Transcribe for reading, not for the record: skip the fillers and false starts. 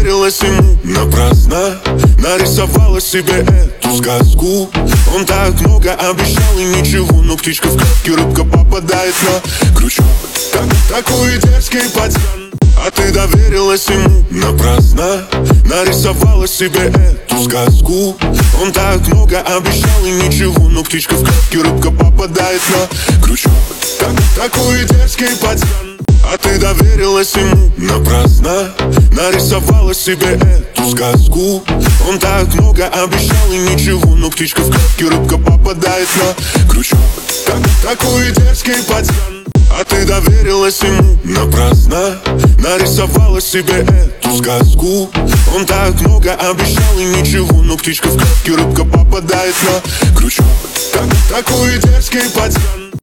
доверилась ему напрасно, нарисовала себе эту сказку. Он так много обещал и ничего, но птичка в клетке, рыбка попадает на крючок. Такой дерзкий пацан, а ты доверилась ему напрасно, нарисовала себе эту сказку. Он так много обещал и ничего, но птичка в клетке, рыбка попадает на крючок. Такой дерзкий пацан, а ты доверилась ему напрасно, нарисовала себе эту сказку. Он так много обещал и ничего, но птичка в клетке, рыбка попадает на крючок. Такой дерзкий пацан, а ты доверилась ему напрасно, нарисовала себе эту сказку. Он так много обещал и ничего, но птичка в клетке, рыбка попадает на крючок. Такой дерзкий пацан.